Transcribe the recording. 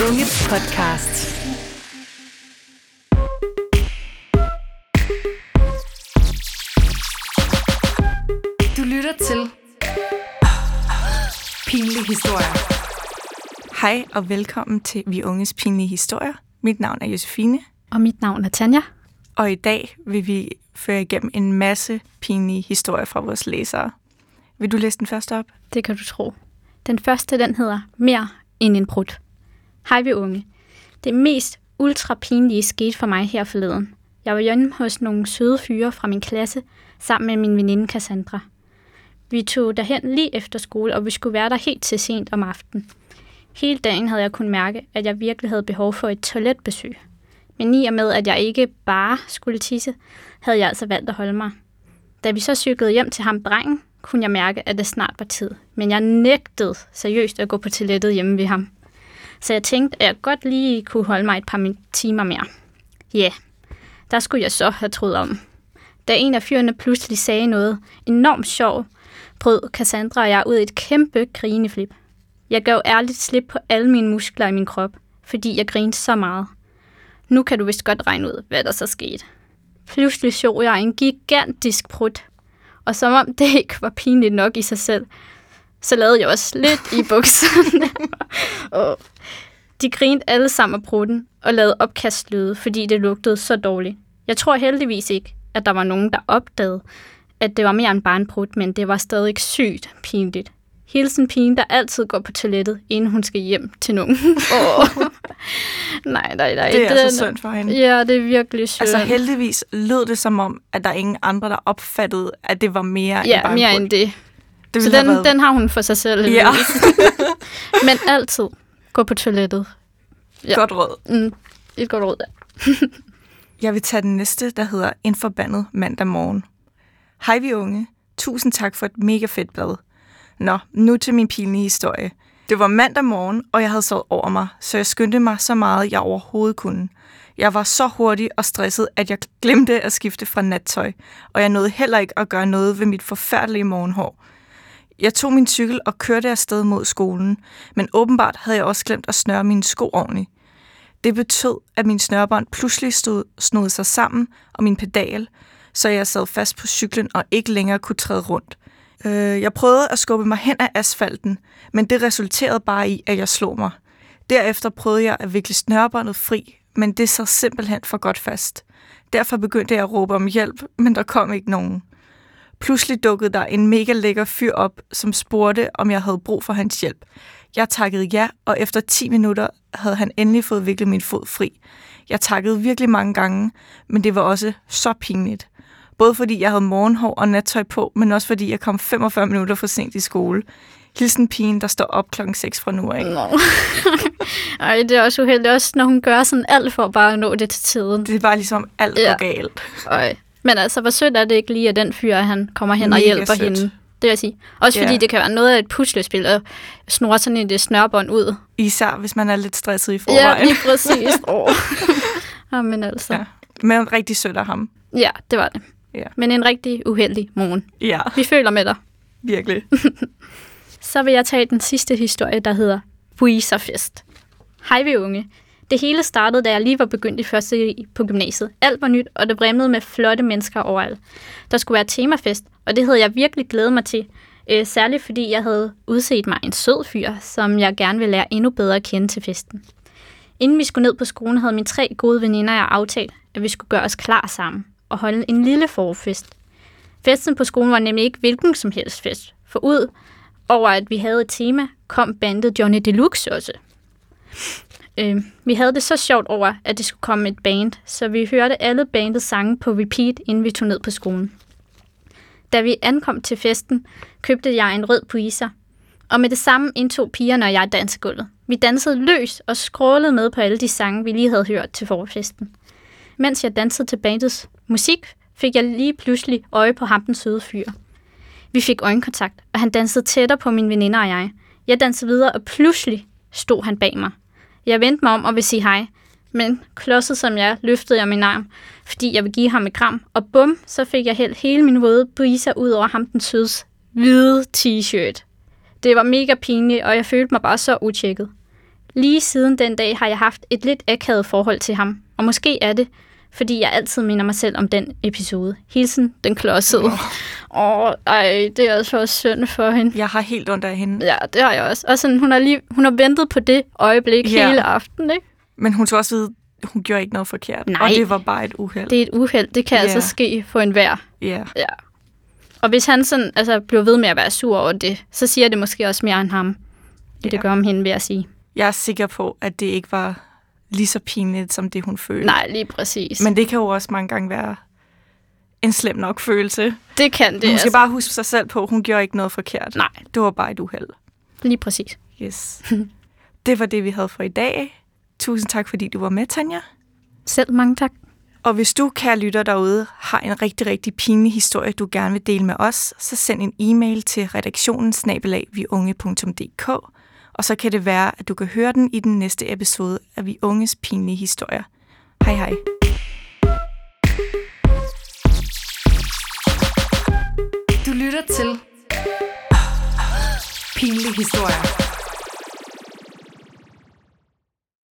Unge podcast. Du lytter til Pinlige Historier. Hej og velkommen til Vi Unges Pinlige Historier. Mit navn er Josefine. Og mit navn er Tanja. Og i dag vil vi føre igennem en masse pinlige historier fra vores læsere. Vil du læse den første op? Det kan du tro. Den første, den hedder Mere end en prut. Hej vi unge. Det mest ultra pinlige skete for mig her forleden. Jeg var hjemme hos nogle søde fyre fra min klasse, sammen med min veninde Cassandra. Vi tog derhen lige efter skole, og vi skulle være der helt til sent om aftenen. Hele dagen havde jeg kunnet mærke, at jeg virkelig havde behov for et toiletbesøg. Men i og med, at jeg ikke bare skulle tisse, havde jeg altså valgt at holde mig. Da vi så cyklede hjem til ham drengen, kunne jeg mærke, at det snart var tid. Men jeg nægtede seriøst at gå på toilettet hjemme ved ham. Så jeg tænkte, at jeg godt lige kunne holde mig et par timer mere. Ja, der skulle jeg så have troet om. Da en af fyrene pludselig sagde noget enormt sjovt, brød Cassandra og jeg ud i et kæmpe grineflip. Jeg gav ærligt slip på alle mine muskler i min krop, fordi jeg grinede så meget. Nu kan du vist godt regne ud, hvad der så skete. Pludselig så jeg en gigantisk prut, og som om det ikke var pinligt nok i sig selv, så lavede jeg også lidt i bukserne. Og de grinede alle sammen af prutten og lavede opkastlyde, fordi det lugtede så dårligt. Jeg tror heldigvis ikke, at der var nogen, der opdagede, at det var mere end bare en prut, men det var stadig sygt pinligt. Hilsen pigen, der altid går på toilettet, inden hun skal hjem til nogen. Nej. Det er så synd for hende. Ja, det er virkelig synd. Altså heldigvis lød det som om, at der er ingen andre, der opfattede, at det var mere end bare mere en end det. Så den har hun for sig selv. Ja. Men altid gå på toilettet. Ja. Godt råd. Et godt råd, ja. Jeg vil tage den næste, der hedder En forbandet mandag morgen. Hej vi unge. Tusind tak for et mega fedt blad. Nå, nu til min pinlige historie. Det var mandag morgen, og jeg havde sovet over mig, så jeg skyndte mig så meget, jeg overhovedet kunne. Jeg var så hurtig og stresset, at jeg glemte at skifte fra nattøj, og jeg nåede heller ikke at gøre noget ved mit forfærdelige morgenhår. Jeg tog min cykel og kørte afsted mod skolen, men åbenbart havde jeg også glemt at snøre mine sko ordentligt. Det betød, at min snørebånd pludselig snodede sig sammen og min pedal, så jeg sad fast på cyklen og ikke længere kunne træde rundt. Jeg prøvede at skubbe mig hen af asfalten, men det resulterede bare i, at jeg slog mig. Derefter prøvede jeg at vikle snørebåndet fri, men det sad simpelthen for godt fast. Derfor begyndte jeg at råbe om hjælp, men der kom ikke nogen. Pludselig dukkede der en mega lækker fyr op, som spurgte, om jeg havde brug for hans hjælp. Jeg takkede ja, og efter 10 minutter havde han endelig fået viklet min fod fri. Jeg takkede virkelig mange gange, men det var også så pinligt. Både fordi jeg havde morgenhår og nattøj på, men også fordi jeg kom 45 minutter for sent i skole. Hilsen pigen, der står op 6:00 fra nu af. No. Ej, det er også uheldigt, også når hun gør sådan alt for bare at nå det til tiden. Det er bare ligesom alt går galt. Ej. Men altså, hvor sødt er det ikke lige, at den fyr, han kommer hen og hjælper hende. Det vil jeg sige. Også fordi det kan være noget af et puslespil at snurre sådan et snørbånd ud. Især hvis man er lidt stresset i forvejen. Ja, lige præcis. Men altså. Ja. Men rigtig sødt af ham. Ja, det var det. Ja. Men en rigtig uheldig morgen. Ja. Vi føler med dig. Virkelig. Så vil jeg tage den sidste historie, der hedder Buiserfest. Hej vi unge. Det hele startede, da jeg lige var begyndt i første på gymnasiet. Alt var nyt, og det brimlede med flotte mennesker overalt. Der skulle være temafest, og det havde jeg virkelig glædet mig til. Særligt fordi jeg havde udset mig en sød fyr, som jeg gerne ville lære endnu bedre at kende til festen. Inden vi skulle ned på skolen, havde mine 3 gode veninder og jeg aftalt, at vi skulle gøre os klar sammen og holde en lille forfest. Festen på skolen var nemlig ikke hvilken som helst fest, for ud over at vi havde et tema, kom bandet Johnny Deluxe også. Vi havde det så sjovt over, at det skulle komme et band, så vi hørte alle bandets sange på repeat, inden vi tog ned på skolen. Da vi ankom til festen, købte jeg en rød puiser, og med det samme indtog pigerne og jeg dansegulvet. Vi dansede løs og skrålede med på alle de sange, vi lige havde hørt til forfesten. Mens jeg dansede til bandets musik, fik jeg lige pludselig øje på ham, den søde fyr. Vi fik øjenkontakt, og han dansede tættere på mine veninder og jeg. Jeg dansede videre, og pludselig stod han bag mig. Jeg vendte mig om og ville sige hej, men klodset som jeg løftede jeg min arm, fordi jeg ville give ham et kram, og bum, så fik jeg hældt hele min våde briser ud over ham, den sødes hvide t-shirt. Det var mega pinligt, og jeg følte mig bare så utjekket. Lige siden den dag har jeg haft et lidt akavet forhold til ham. Og måske er det, fordi jeg altid minder mig selv om den episode. Hilsen, den klodsede. Det er altså også synd for hende. Jeg har helt ondt af hende. Ja, det har jeg også. Og sådan, hun har ventet på det øjeblik hele aftenen, ikke? Men hun tog også vide, hun gjorde ikke noget forkert. Nej. Og det var bare et uheld. Det er et uheld. Det kan altså ske for enhver. Ja. Og hvis han sådan, bliver ved med at være sur over det, så siger det måske også mere end ham. Det gør om hende, vil jeg sige. Jeg er sikker på, at det ikke var lige så pinligt, som det hun følte. Nej, lige præcis. Men det kan jo også mange gange være en slem nok følelse. Det kan det. Hun skal bare huske sig selv på, at hun gjorde ikke noget forkert. Nej. Det var bare et uheld. Lige præcis. Yes. Det var det, vi havde for i dag. Tusind tak, fordi du var med, Tanja. Selv mange tak. Og hvis du, kære lytter derude, har en rigtig, rigtig pinlig historie, du gerne vil dele med os, så send en e-mail til redaktionen@viunge.dk, og så kan det være, at du kan høre den i den næste episode af Vi Unges pinlige historier. Hej hej. Du lytter til Pinlige Historier.